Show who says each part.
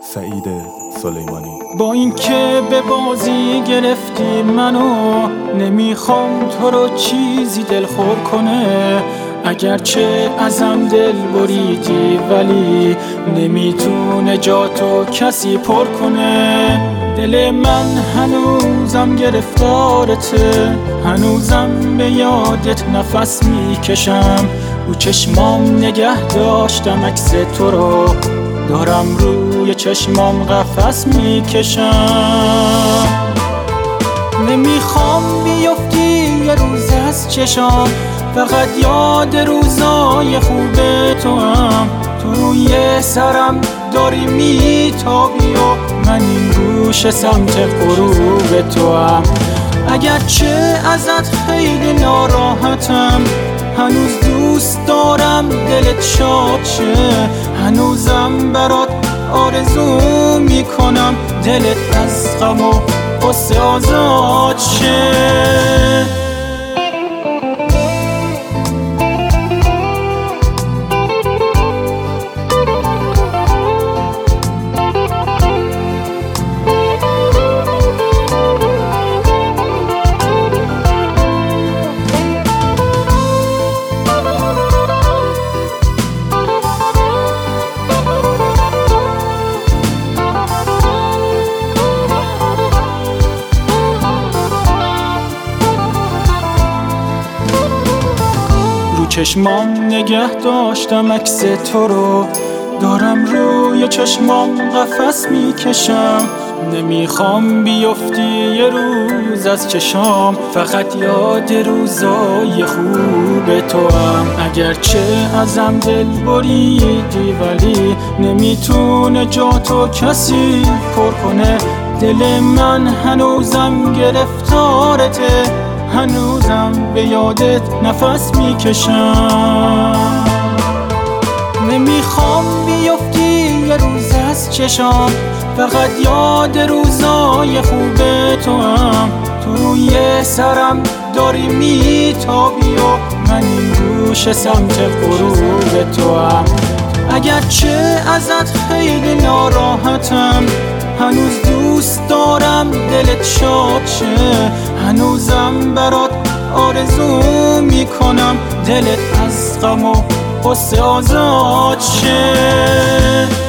Speaker 1: سعید سلیمانی.
Speaker 2: با اینکه به بازی گرفتی منو، نمیخوام تو رو چیزی دلخور کنه. اگرچه ازم دل بریدی ولی نمیتونه جاتو کسی پر کنه. دل من هنوزم گرفتارته، هنوزم به یادت نفس میکشم. رو چشمام نگه داشتم عکس تو رو، دارم روی چشمام قفس میکشم. نمیخوام بیفتی یه روز از چشام، فقط یاد روزای خوب تو هم. تو روی سرم داری میتابی و من این گوشه سمت غروب تو هم. اگرچه ازت خیلی ناراحتم، هنوز دوست دارم دلت شاد شه. هنوزم برات آرزو میکنم دلت از غم و غصه آزاد شه. چشمام نگه داشتم عکس تو رو، دارم روی چشمام قفس میکشم. نمیخوام بیفتی یه روز از چشام، فقط یاد روزای خوب تو هم. اگرچه ازم دل بریدی ولی نمیتونه جاتو کسی پر کنه. دل من هنوزم گرفتارته، هنوزم به یادت نفس میکشم. نمیخوام بیفتی یه روز از چشام، فقط یاد روزای خوب تو هم. تو روی سرم داری میتابی و من این گوشه سمت غروب تو هم. اگرچه ازت خیلی ناراحتم، هنوز دوست دارم دلت شاد شه. هنوزم برات آرزو میکنم دلت از غم و غصه آزاد شه.